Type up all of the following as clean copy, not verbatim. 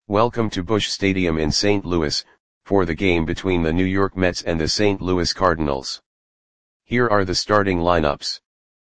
Welcome to Busch Stadium in St. Louis, for the game between the New York Mets and the St. Louis Cardinals. Here are the starting lineups.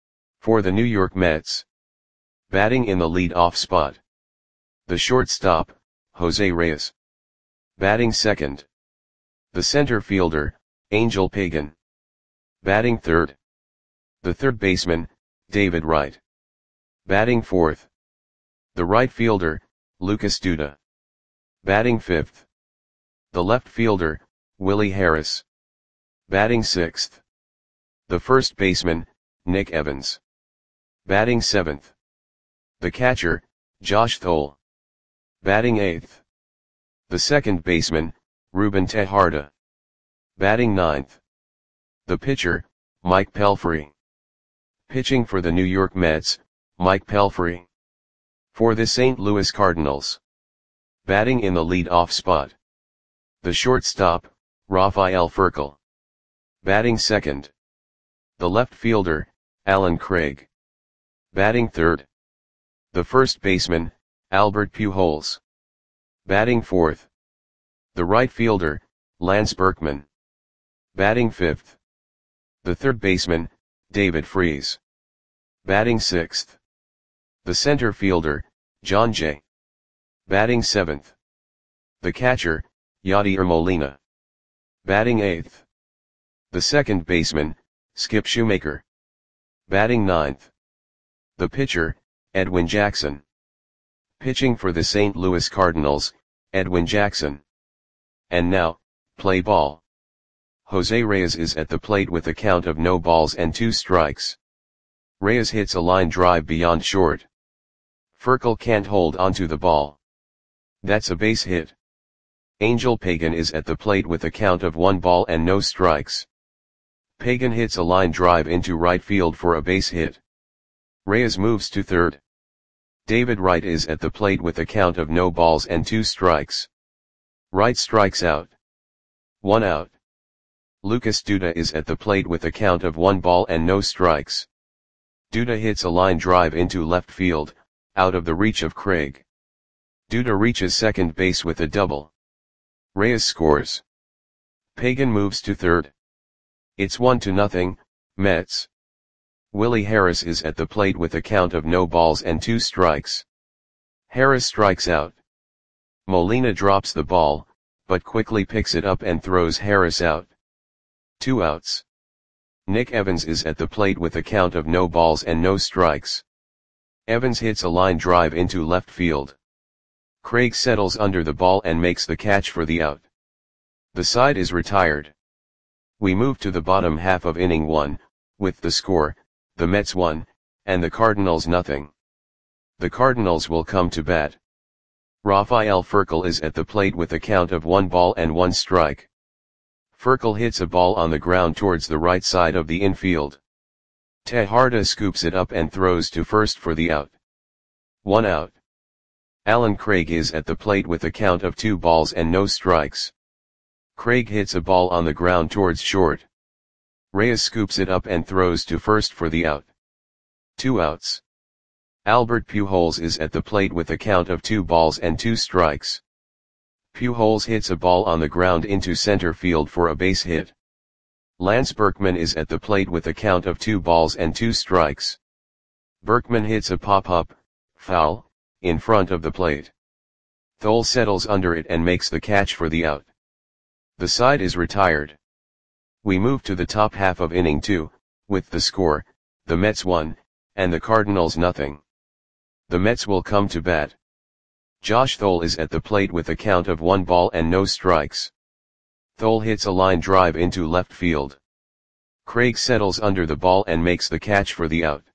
For the New York Mets. Batting in the lead-off spot. The shortstop, Jose Reyes. Batting second. The center fielder, Angel Pagan. Batting third. The third baseman, David Wright. Batting fourth. The right fielder, Lucas Duda. Batting fifth. The left fielder, Willie Harris. Batting sixth. The first baseman, Nick Evans. Batting seventh. The catcher, Josh Thole. Batting eighth. The second baseman, Ruben Tejada. Batting ninth. The pitcher, Mike Pelfrey. Pitching for the New York Mets, Mike Pelfrey. For the St. Louis Cardinals. Batting in the lead-off spot. The shortstop, Rafael Furcal. Batting second. The left fielder, Alan Craig. Batting third. The first baseman, Albert Pujols. Batting fourth. The right fielder, Lance Berkman. Batting fifth. The third baseman, David Freese. Batting sixth. The center fielder, John Jay. Batting seventh. The catcher, Yadier Molina. Batting eighth. The second baseman, Skip Shoemaker. Batting ninth. The pitcher, Edwin Jackson. Pitching for the St. Louis Cardinals, Edwin Jackson. And now, play ball. Jose Reyes is at the plate with a count of no balls and 2 strikes. Reyes hits a line drive beyond short. Furcal can't hold onto the ball. That's a base hit. Angel Pagan is at the plate with a count of 1 ball and no strikes. Pagan hits a line drive into right field for a base hit. Reyes moves to third. David Wright is at the plate with a count of no balls and 2 strikes. Wright strikes out. 1 out. Lucas Duda is at the plate with a count of 1 ball and no strikes. Duda hits a line drive into left field, out of the reach of Craig. Duda reaches second base with a double. Reyes scores. Pagan moves to third. It's 1-0, Mets. Willie Harris is at the plate with a count of no balls and 2 strikes. Harris strikes out. Molina drops the ball, but quickly picks it up and throws Harris out. 2 outs. Nick Evans is at the plate with a count of no balls and no strikes. Evans hits a line drive into left field. Craig settles under the ball and makes the catch for the out. The side is retired. We move to the bottom half of inning 1, with the score, the Mets 1, and the Cardinals nothing. The Cardinals will come to bat. Rafael Furcal is at the plate with a count of 1 ball and 1 strike. Furcal hits a ball on the ground towards the right side of the infield. Tejada scoops it up and throws to first for the out. 1 out. Alan Craig is at the plate with a count of 2 balls and no strikes. Craig hits a ball on the ground towards short. Reyes scoops it up and throws to first for the out. 2 outs. Albert Pujols is at the plate with a count of 2 balls and 2 strikes. Pujols hits a ball on the ground into center field for a base hit. Lance Berkman is at the plate with a count of 2 balls and 2 strikes. Berkman hits a pop-up, foul, in front of the plate. Thole settles under it and makes the catch for the out. The side is retired. We move to the top half of inning 2, with the score, the Mets 1, and the Cardinals nothing. The Mets will come to bat. Josh Thole is at the plate with a count of 1 ball and no strikes. Thole hits a line drive into left field. Craig settles under the ball and makes the catch for the out.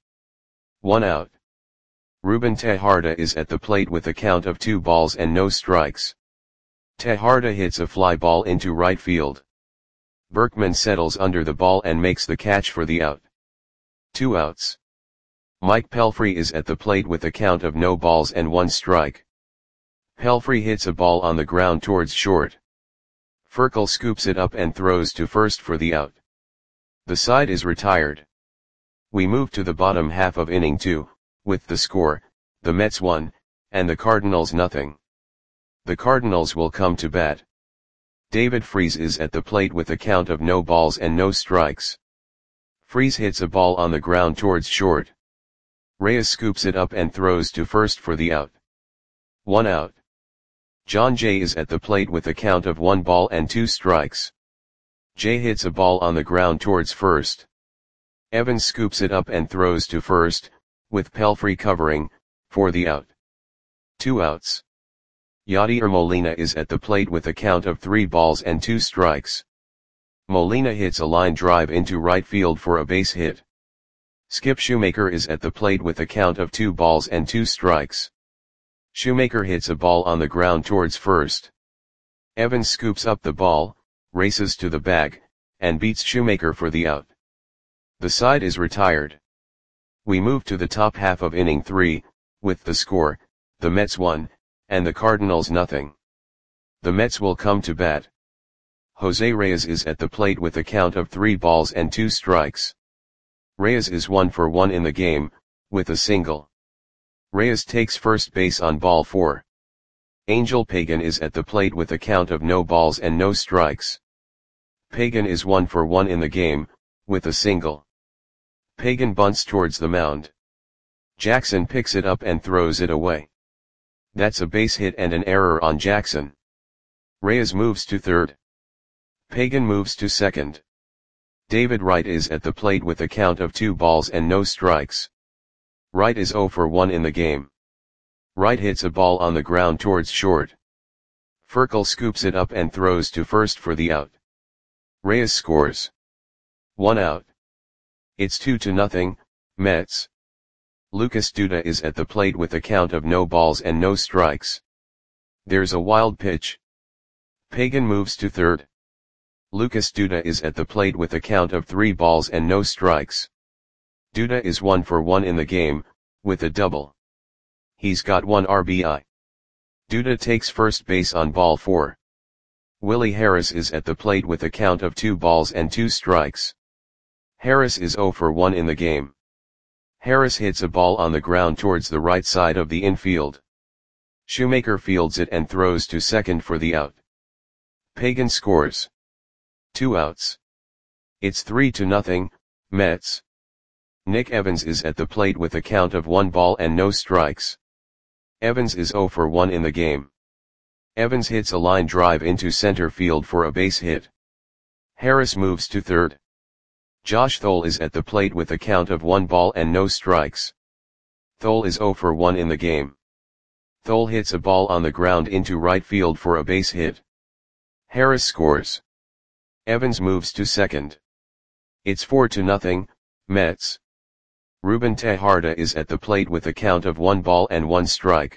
1 out. Ruben Tejada is at the plate with a count of 2 balls and no strikes. Tejada hits a fly ball into right field. Berkman settles under the ball and makes the catch for the out. 2 outs. Mike Pelfrey is at the plate with a count of no balls and 1 strike. Pelfrey hits a ball on the ground towards short. Furcal scoops it up and throws to first for the out. The side is retired. We move to the bottom half of inning 2, with the score, the Mets 1, and the Cardinals nothing. The Cardinals will come to bat. David Freese is at the plate with a count of no balls and no strikes. Freese hits a ball on the ground towards short. Reyes scoops it up and throws to first for the out. 1 out. John Jay is at the plate with a count of 1 ball and 2 strikes. Jay hits a ball on the ground towards first. Evans scoops it up and throws to first, with Pelfrey covering, for the out. 2 outs. Yadier Molina is at the plate with a count of 3 balls and 2 strikes. Molina hits a line drive into right field for a base hit. Skip Shoemaker is at the plate with a count of 2 balls and 2 strikes. Shoemaker hits a ball on the ground towards first. Evans scoops up the ball, races to the bag, and beats Shoemaker for the out. The side is retired. We move to the top half of inning 3, with the score, the Mets 1, and the Cardinals nothing. The Mets will come to bat. Jose Reyes is at the plate with a count of 3 balls and 2 strikes. Reyes is 1 for 1 in the game, with a single. Reyes takes first base on ball 4. Angel Pagan is at the plate with a count of no balls and no strikes. Pagan is 1 for 1 in the game, with a single. Pagan bunts towards the mound. Jackson picks it up and throws it away. That's a base hit and an error on Jackson. Reyes moves to third. Pagan moves to second. David Wright is at the plate with a count of 2 balls and no strikes. Wright is 0 for 1 in the game. Wright hits a ball on the ground towards short. Furcal scoops it up and throws to first for the out. Reyes scores. 1 out. It's 2-0, Mets. Lucas Duda is at the plate with a count of no balls and no strikes. There's a wild pitch. Pagan moves to third. Lucas Duda is at the plate with a count of 3 balls and no strikes. Duda is 1 for 1 in the game, with a double. He's got 1 RBI. Duda takes first base on ball 4. Willie Harris is at the plate with a count of 2 balls and 2 strikes. Harris is 0 for 1 in the game. Harris hits a ball on the ground towards the right side of the infield. Shoemaker fields it and throws to second for the out. Pagan scores. 2 outs. It's 3-0, Mets. Nick Evans is at the plate with a count of 1 ball and no strikes. Evans is 0 for 1 in the game. Evans hits a line drive into center field for a base hit. Harris moves to third. Josh Thole is at the plate with a count of 1 ball and no strikes. Thole is 0 for 1 in the game. Thole hits a ball on the ground into right field for a base hit. Harris scores. Evans moves to second. It's 4-0, Mets. Ruben Tejada is at the plate with a count of 1 ball and 1 strike.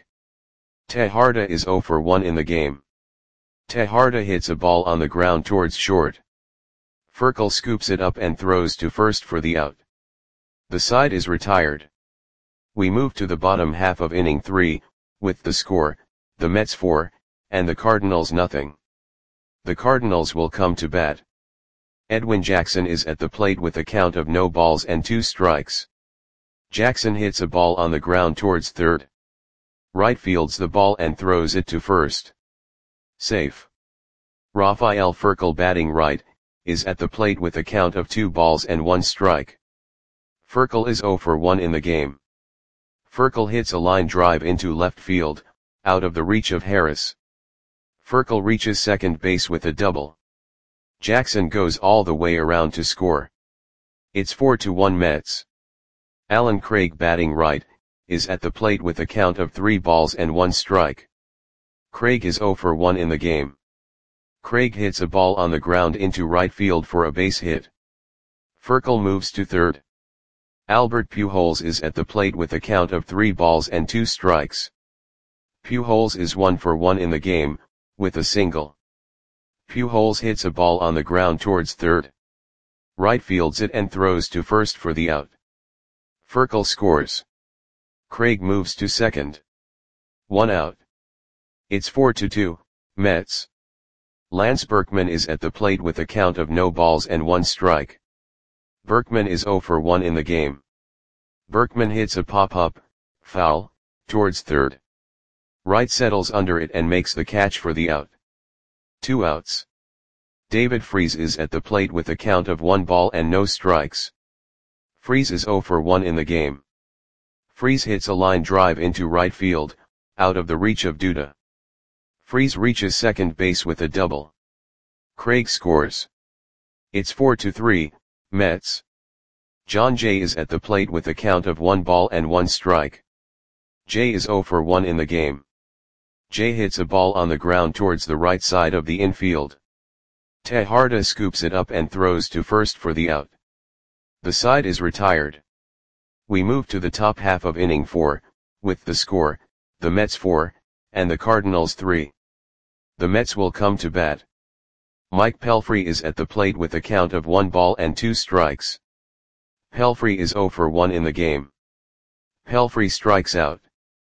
Tejada is 0 for 1 in the game. Tejada hits a ball on the ground towards short. Furcal scoops it up and throws to first for the out. The side is retired. We move to the bottom half of inning 3, with the score, the Mets 4, and the Cardinals nothing. The Cardinals will come to bat. Edwin Jackson is at the plate with a count of no balls and 2 strikes. Jackson hits a ball on the ground towards third. Right fields the ball and throws it to first. Safe. Rafael Furcal batting right, is at the plate with a count of 2 balls and 1 strike. Furcal is 0 for 1 in the game. Furcal hits a line drive into left field, out of the reach of Harris. Furcal reaches second base with a double. Jackson goes all the way around to score. It's 4-1 Mets. Alan Craig batting right, is at the plate with a count of 3 balls and 1 strike. Craig is 0 for 1 in the game. Craig hits a ball on the ground into right field for a base hit. Furcal moves to third. Albert Pujols is at the plate with a count of 3 balls and 2 strikes. Pujols is 1 for 1 in the game, with a single. Pujols hits a ball on the ground towards third. Right fields it and throws to first for the out. Furcal scores. Craig moves to second. 1 out. It's 4-2, Mets. Lance Berkman is at the plate with a count of no balls and 1 strike. Berkman is 0 for 1 in the game. Berkman hits a pop-up, foul, towards third. Wright settles under it and makes the catch for the out. 2 outs. David Freese is at the plate with a count of 1 ball and no strikes. Freese is 0 for 1 in the game. Freese hits a line drive into right field, out of the reach of Duda. Freese reaches second base with a double. Craig scores. It's 4-3, Mets. John Jay is at the plate with a count of 1 ball and 1 strike. Jay is 0 for 1 in the game. Jay hits a ball on the ground towards the right side of the infield. Tejada scoops it up and throws to first for the out. The side is retired. We move to the top half of inning 4, with the score, the Mets 4, and the Cardinals 3. The Mets will come to bat. Mike Pelfrey is at the plate with a count of 1 ball and 2 strikes. Pelfrey is 0 for 1 in the game. Pelfrey strikes out.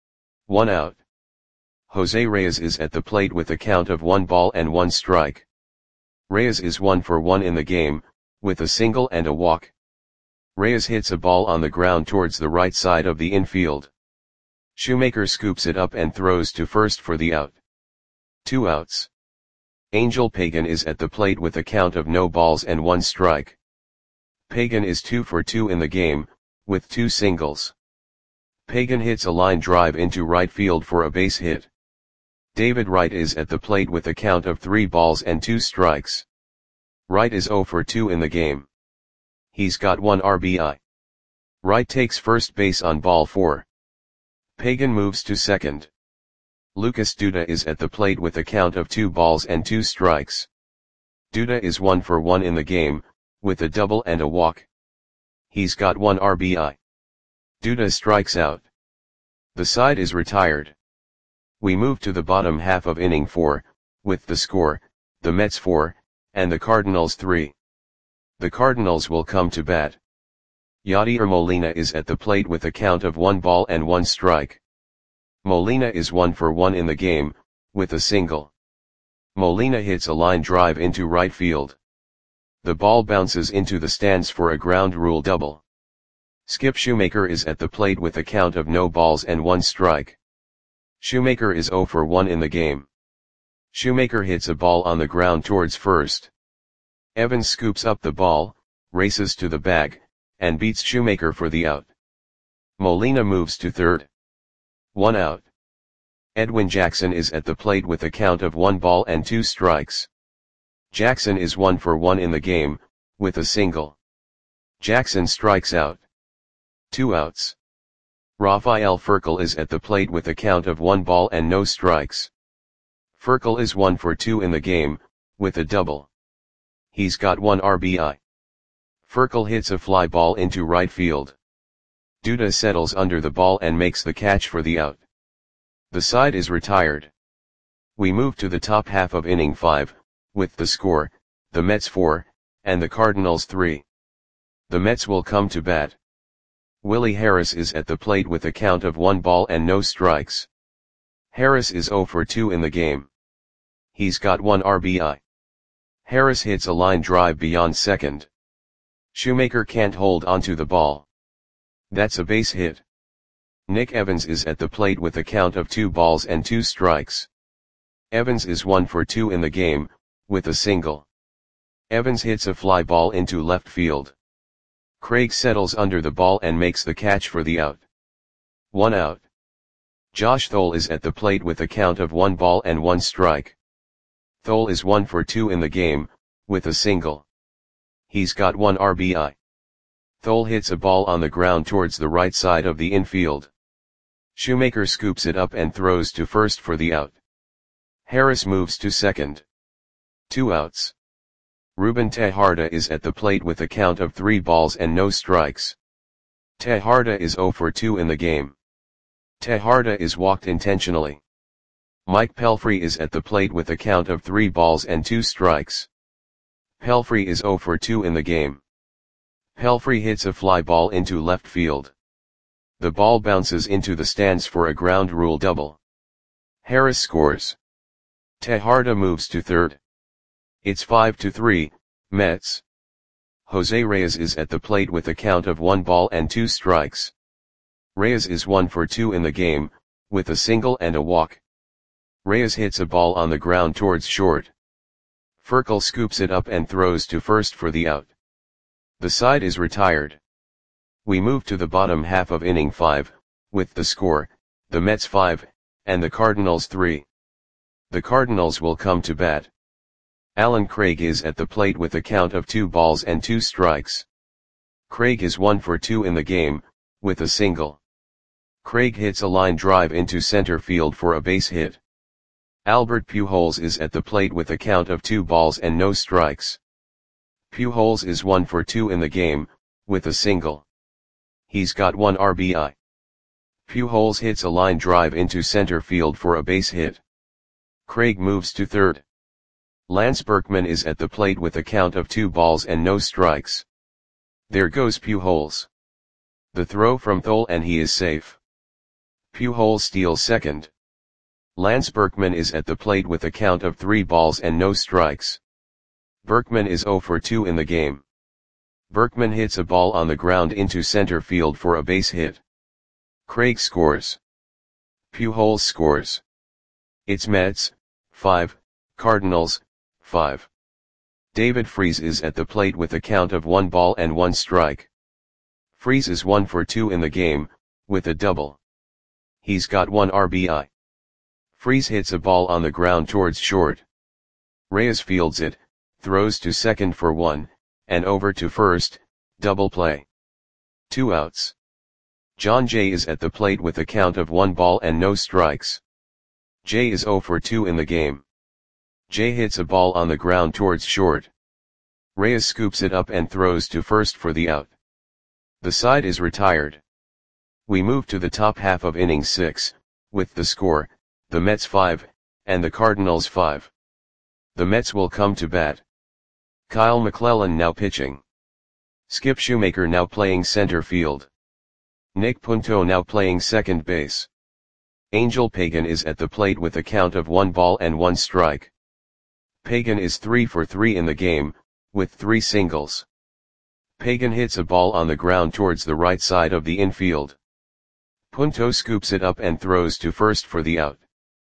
1 out. Jose Reyes is at the plate with a count of 1 ball and 1 strike. Reyes is 1 for 1 in the game, with a single and a walk. Reyes hits a ball on the ground towards the right side of the infield. Shoemaker scoops it up and throws to first for the out. 2 outs. Angel Pagan is at the plate with a count of no balls and 1 strike. Pagan is 2 for 2 in the game, with 2 singles. Pagan hits a line drive into right field for a base hit. David Wright is at the plate with a count of 3 balls and 2 strikes. Wright is 0 for 2 in the game. He's got 1 RBI. Wright takes first base on ball 4. Pagan moves to second. Lucas Duda is at the plate with a count of 2 balls and 2 strikes. Duda is 1 for 1 in the game, with a double and a walk. He's got 1 RBI. Duda strikes out. The side is retired. We move to the bottom half of inning 4, with the score, the Mets 4, and the Cardinals 3. The Cardinals will come to bat. Yadier Molina is at the plate with a count of 1 ball and 1 strike. Molina is 1 for 1 in the game, with a single. Molina hits a line drive into right field. The ball bounces into the stands for a ground rule double. Skip Shoemaker is at the plate with a count of no balls and 1 strike. Shoemaker is 0 for 1 in the game. Shoemaker hits a ball on the ground towards first. Evans scoops up the ball, races to the bag, and beats Shoemaker for the out. Molina moves to third. 1 out. Edwin Jackson is at the plate with a count of 1 ball and 2 strikes. Jackson is 1 for 1 in the game, with a single. Jackson strikes out. 2 outs. Rafael Furcal is at the plate with a count of 1 ball and no strikes. Furcal is 1 for 2 in the game, with a double. He's got 1 RBI. Furcal hits a fly ball into right field. Duda settles under the ball and makes the catch for the out. The side is retired. We move to the top half of inning 5, with the score, the Mets 4, and the Cardinals 3. The Mets will come to bat. Willie Harris is at the plate with a count of 1 ball and no strikes. Harris is 0 for 2 in the game. He's got 1 RBI. Harris hits a line drive beyond second. Shoemaker can't hold onto the ball. That's a base hit. Nick Evans is at the plate with a count of 2 balls and 2 strikes. Evans is 1 for 2 in the game, with a single. Evans hits a fly ball into left field. Craig settles under the ball and makes the catch for the out. 1 out. Josh Thole is at the plate with a count of 1 ball and 1 strike. Thole is 1 for 2 in the game, with a single. He's got 1 RBI. Thole hits a ball on the ground towards the right side of the infield. Shoemaker scoops it up and throws to first for the out. Harris moves to second. 2 outs. Ruben Tejada is at the plate with a count of 3 balls and no strikes. Tejada is 0 for 2 in the game. Tejada is walked intentionally. Mike Pelfrey is at the plate with a count of 3 balls and 2 strikes. Pelfrey is 0 for 2 in the game. Pelfrey hits a fly ball into left field. The ball bounces into the stands for a ground rule double. Harris scores. Tejada moves to third. It's 5-3, Mets. Jose Reyes is at the plate with a count of 1 ball and 2 strikes. Reyes is 1 for 2 in the game, with a single and a walk. Reyes hits a ball on the ground towards short. Furkel scoops it up and throws to first for the out. The side is retired. We move to the bottom half of inning 5, with the score, the Mets 5, and the Cardinals 3. The Cardinals will come to bat. Alan Craig is at the plate with a count of 2 balls and 2 strikes. Craig is 1 for 2 in the game, with a single. Craig hits a line drive into center field for a base hit. Albert Pujols is at the plate with a count of 2 balls and no strikes. Pujols is 1 for 2 in the game, with a single. He's got 1 RBI. Pujols hits a line drive into center field for a base hit. Craig moves to third. Lance Berkman is at the plate with a count of 2 balls and no strikes. There goes Pujols. The throw from Thole and he is safe. Pujols steals second. Lance Berkman is at the plate with a count of 3 balls and no strikes. Berkman is 0 for 2 in the game. Berkman hits a ball on the ground into center field for a base hit. Craig scores. Pujols scores. It's Mets, 5, Cardinals, 5. David Freese is at the plate with a count of 1 ball and 1 strike. Freese is 1 for 2 in the game, with a double. He's got 1 RBI. Freese hits a ball on the ground towards short. Reyes fields it, throws to second for 1, and over to first, double play. 2 outs. John Jay is at the plate with a count of 1 ball and no strikes. Jay is 0 for 2 in the game. Jay hits a ball on the ground towards short. Reyes scoops it up and throws to first for the out. The side is retired. We move to the top half of inning 6, with the score, the Mets 5, and the Cardinals 5. The Mets will come to bat. Kyle McClellan now pitching. Skip Shoemaker now playing center field. Nick Punto now playing second base. Angel Pagan is at the plate with a count of 1 ball and 1 strike. Pagan is 3 for 3 in the game, with 3 singles. Pagan hits a ball on the ground towards the right side of the infield. Punto scoops it up and throws to first for the out.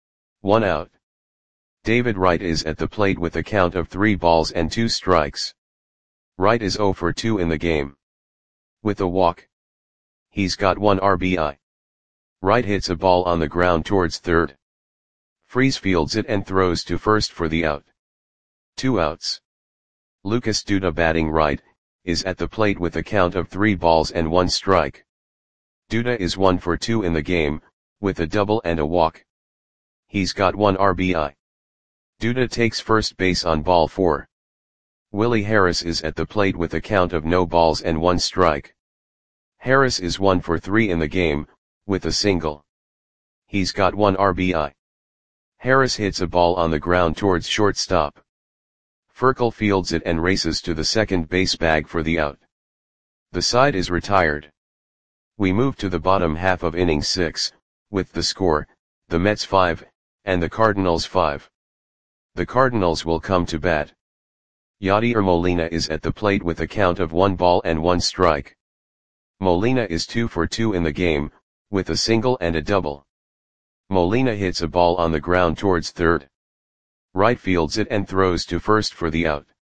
1 out. David Wright is at the plate with a count of 3 balls and 2 strikes. Wright is 0 for 2 in the game. With a walk. He's got 1 RBI. Wright hits a ball on the ground towards third. Freese fields it and throws to first for the out. 2 outs. Lucas Duda batting right, is at the plate with a count of 3 balls and 1 strike. Duda is 1 for 2 in the game, with a double and a walk. He's got 1 RBI. Duda takes first base on ball 4. Willie Harris is at the plate with a count of no balls and 1 strike. Harris is 1 for 3 in the game, with a single. He's got 1 RBI. Harris hits a ball on the ground towards shortstop. Furkel fields it and races to the second base bag for the out. The side is retired. We move to the bottom half of inning 6, with the score, the Mets 5, and the Cardinals 5. The Cardinals will come to bat. Yadier Molina is at the plate with a count of 1 ball and 1 strike. Molina is 2 for 2 in the game, with a single and a double. Molina hits a ball on the ground towards third. Wright fields it and throws to first for the out.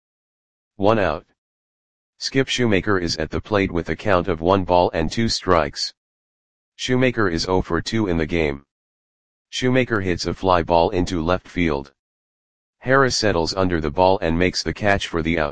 1 out. Skip Shoemaker is at the plate with a count of 1 ball and 2 strikes. Shoemaker is 0 for 2 in the game. Shoemaker hits a fly ball into left field. Harris settles under the ball and makes the catch for the out.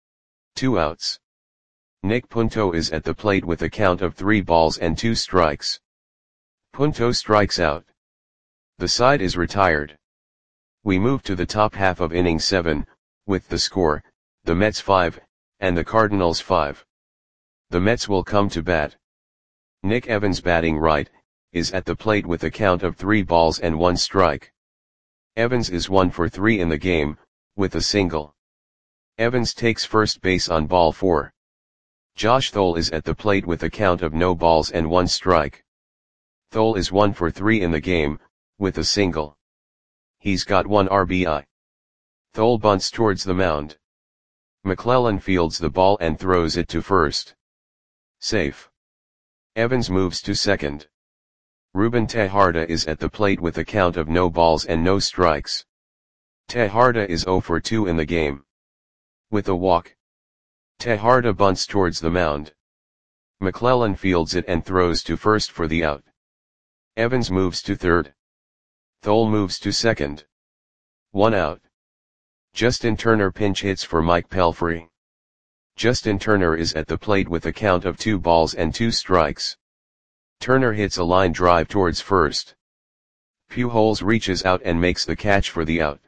2 outs. Nick Punto is at the plate with a count of 3 balls and 2 strikes. Punto strikes out. The side is retired. We move to the top half of inning 7, with the score, the Mets 5, and the Cardinals 5. The Mets will come to bat. Nick Evans batting right, is at the plate with a count of 3 balls and 1 strike. Evans is 1 for 3 in the game, with a single. Evans takes first base on ball 4. Josh Thole is at the plate with a count of no balls and 1 strike. Thole is 1 for 3 in the game, with a single. He's got 1 RBI. Thole bunts towards the mound. McClellan fields the ball and throws it to first. Safe. Evans moves to second. Ruben Tejada is at the plate with a count of no balls and no strikes. Tejada is 0 for 2 in the game. With a walk, Tejada bunts towards the mound. McClellan fields it and throws to first for the out. Evans moves to third. Thole moves to second. 1 out. Justin Turner pinch hits for Mike Pelfrey. Justin Turner is at the plate with a count of 2 balls and 2 strikes. Turner hits a line drive towards first. Pujols reaches out and makes the catch for the out.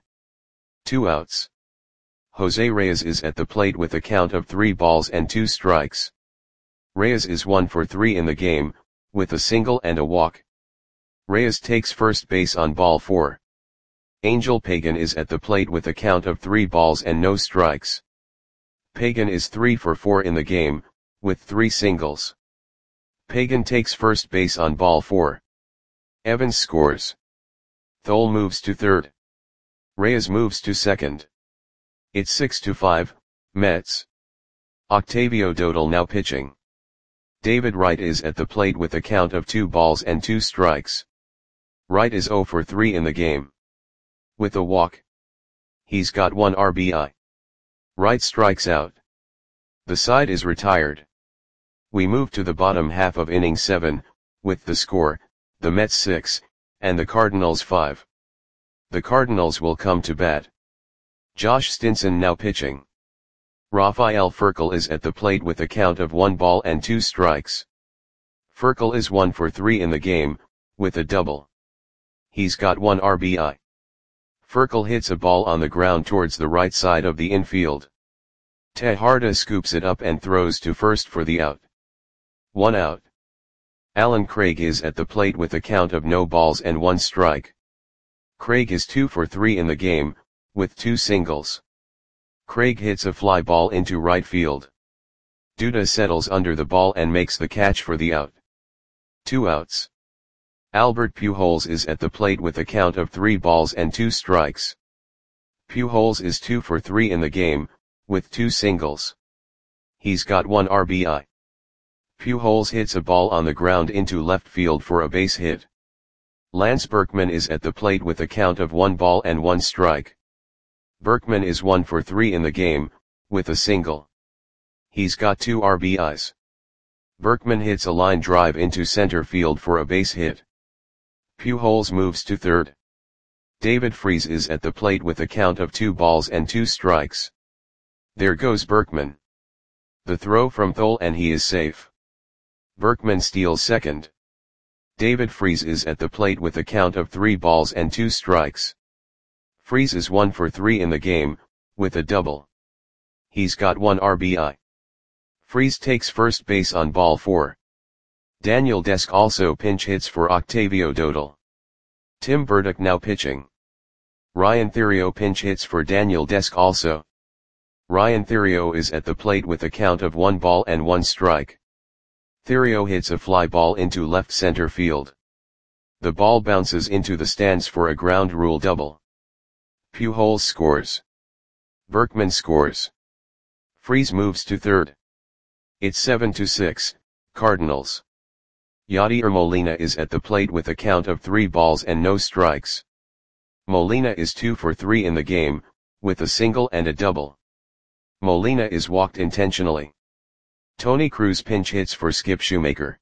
2 outs. Jose Reyes is at the plate with a count of 3 balls and 2 strikes. Reyes is 1 for 3 in the game, with a single and a walk. Reyes takes first base on ball 4. Angel Pagan is at the plate with a count of 3 balls and no strikes. Pagan is 3 for 4 in the game, with 3 singles. Pagan takes first base on ball 4. Evans scores. Thole moves to third. Reyes moves to second. It's 6-5, Mets. Octavio Dotel now pitching. David Wright is at the plate with a count of 2 balls and 2 strikes. Wright is 0 for 3 in the game. With a walk, he's got 1 RBI. Wright strikes out. The side is retired. We move to the bottom half of inning 7, with the score, the Mets 6, and the Cardinals 5. The Cardinals will come to bat. Josh Stinson now pitching. Rafael Furcal is at the plate with a count of 1 ball and 2 strikes. Furcal is 1 for 3 in the game, with a double. He's got 1 RBI. Furcal hits a ball on the ground towards the right side of the infield. Tejada scoops it up and throws to first for the out. 1 out. Alan Craig is at the plate with a count of no balls and 1 strike. Craig is 2 for 3 in the game, with 2 singles. Craig hits a fly ball into right field. Duda settles under the ball and makes the catch for the out. 2 outs. Albert Pujols is at the plate with a count of 3 balls and 2 strikes. Pujols is 2 for 3 in the game, with 2 singles. He's got 1 RBI. Pujols hits a ball on the ground into left field for a base hit. Lance Berkman is at the plate with a count of 1 ball and 1 strike. Berkman is 1 for 3 in the game, with a single. He's got 2 RBIs. Berkman hits a line drive into center field for a base hit. Pujols moves to third. David Freese is at the plate with a count of 2 balls and 2 strikes. There goes Berkman. The throw from Thole and he is safe. Berkman steals second. David Freese is at the plate with a count of 3 balls and 2 strikes. Freese is 1 for 3 in the game, with a double. He's got 1 RBI. Freese takes first base on ball 4. Daniel Desk also pinch hits for Octavio Dotel. Tim Burdick now pitching. Ryan Theriot pinch hits for Daniel Desk also. Ryan Theriot is at the plate with a count of 1 ball and 1 strike. Theriot hits a fly ball into left center field. The ball bounces into the stands for a ground rule double. Pujols scores. Berkman scores. Freese moves to third. It's 7-6, Cardinals. Yadier Molina is at the plate with a count of 3 balls and no strikes. Molina is 2 for 3 in the game, with a single and a double. Molina is walked intentionally. Tony Cruz pinch hits for Skip Shoemaker.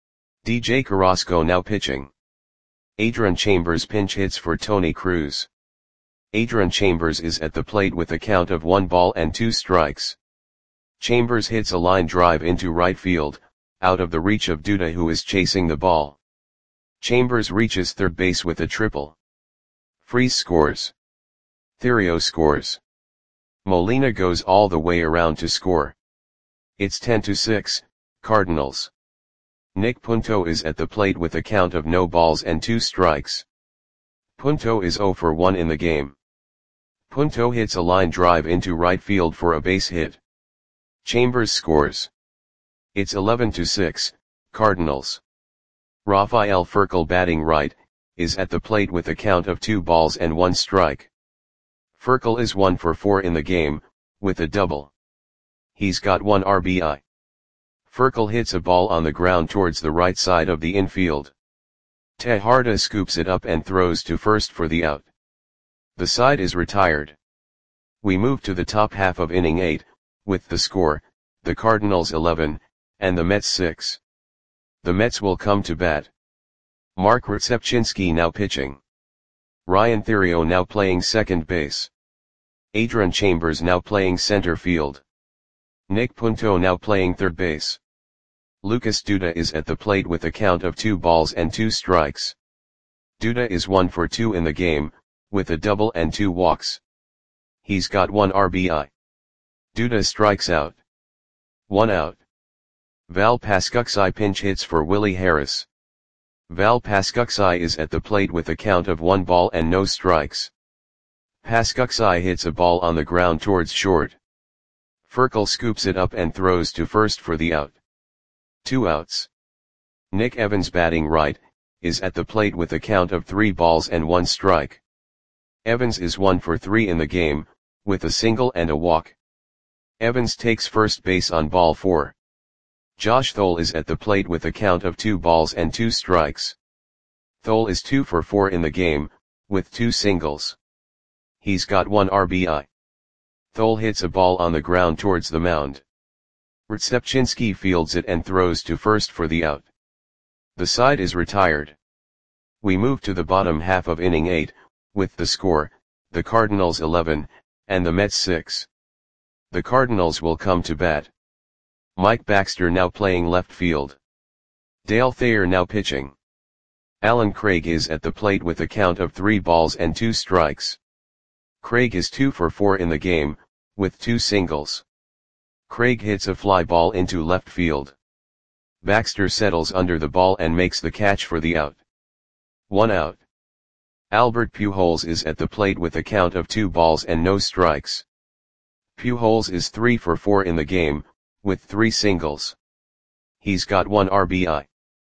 DJ Carrasco now pitching. Adrian Chambers pinch hits for Tony Cruz. Adrian Chambers is at the plate with a count of 1 ball and 2 strikes. Chambers hits a line drive into right field, out of the reach of Duda who is chasing the ball. Chambers reaches third base with a triple. Freese scores. Theriot scores. Molina goes all the way around to score. It's 10-6, Cardinals. Nick Punto is at the plate with a count of no balls and 2 strikes. Punto is 0 for 1 in the game. Punto hits a line drive into right field for a base hit. Chambers scores. It's 11-6, Cardinals. Rafael Furcal batting right, is at the plate with a count of 2 balls and 1 strike. Furcal is 1 for 4 in the game, with a double. He's got 1 RBI. Furcal hits a ball on the ground towards the right side of the infield. Tejada scoops it up and throws to first for the out. The side is retired. We move to the top half of inning 8, with the score, the Cardinals 11, and the Mets 6. The Mets will come to bat. Mark Rzepczynski now pitching. Ryan Theriot now playing second base. Adrian Chambers now playing center field. Nick Punto now playing third base. Lucas Duda is at the plate with a count of 2 balls and 2 strikes. Duda is 1 for 2 in the game, with a double and 2 walks. He's got 1 RBI. Duda strikes out. 1 out. Val Pascucci pinch hits for Willie Harris. Val Pascucci is at the plate with a count of 1 ball and no strikes. Pascucci hits a ball on the ground towards short. Furkel scoops it up and throws to first for the out. 2 outs. Nick Evans batting right, is at the plate with a count of 3 balls and 1 strike. Evans is 1 for 3 in the game, with a single and a walk. Evans takes first base on ball 4. Josh Thole is at the plate with a count of 2 balls and 2 strikes. Thole is 2 for 4 in the game, with 2 singles. He's got 1 RBI. Thole hits a ball on the ground towards the mound. Rzepczynski fields it and throws to first for the out. The side is retired. We move to the bottom half of inning 8, with the score, the Cardinals 11, and the Mets 6. The Cardinals will come to bat. Mike Baxter now playing left field. Dale Thayer now pitching. Alan Craig is at the plate with a count of 3 balls and 2 strikes. Craig is 2 for 4 in the game, with 2 singles. Craig hits a fly ball into left field. Baxter settles under the ball and makes the catch for the out. 1 out. Albert Pujols is at the plate with a count of 2 balls and no strikes. Pujols is 3 for 4 in the game, with 3 singles. He's got 1 RBI.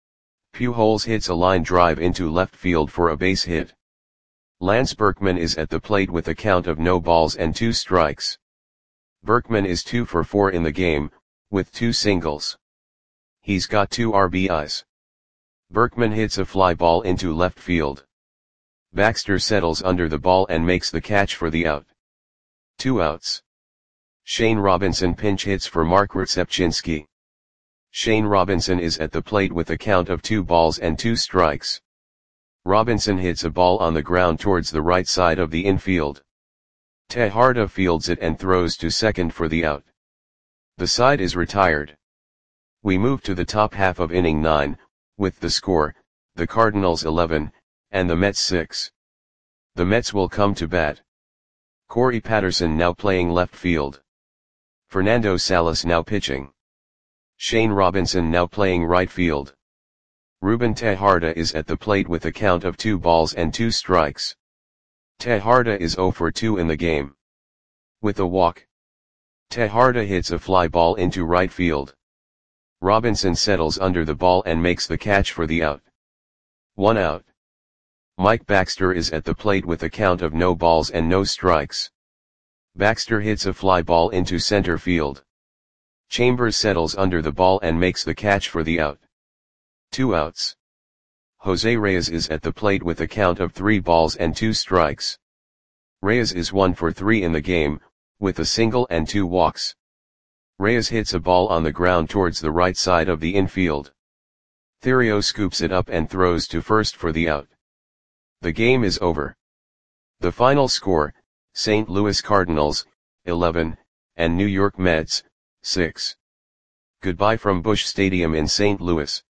Pujols hits a line drive into left field for a base hit. Lance Berkman is at the plate with a count of no balls and 2 strikes. Berkman is 2 for 4 in the game, with 2 singles. He's got 2 RBIs. Berkman hits a fly ball into left field. Baxter settles under the ball and makes the catch for the out. 2 outs. Shane Robinson pinch hits for Mark Rzepczynski. Shane Robinson is at the plate with a count of 2 balls and 2 strikes. Robinson hits a ball on the ground towards the right side of the infield. Tejada fields it and throws to second for the out. The side is retired. We move to the top half of inning 9, with the score, the Cardinals 11, and the Mets 6. The Mets will come to bat. Corey Patterson now playing left field. Fernando Salas now pitching. Shane Robinson now playing right field. Ruben Tejada is at the plate with a count of 2 balls and 2 strikes. Tejada is 0 for 2 in the game. With a walk. Tejada hits a fly ball into right field. Robinson settles under the ball and makes the catch for the out. 1 out. Mike Baxter is at the plate with a count of no balls and no strikes. Baxter hits a fly ball into center field. Chambers settles under the ball and makes the catch for the out. 2 outs. Jose Reyes is at the plate with a count of 3 balls and 2 strikes. Reyes is 1 for 3 in the game, with a single and 2 walks. Reyes hits a ball on the ground towards the right side of the infield. Theriot scoops it up and throws to first for the out. The game is over. The final score, St. Louis Cardinals, 11, and New York Mets, 6. Goodbye from Busch Stadium in St. Louis.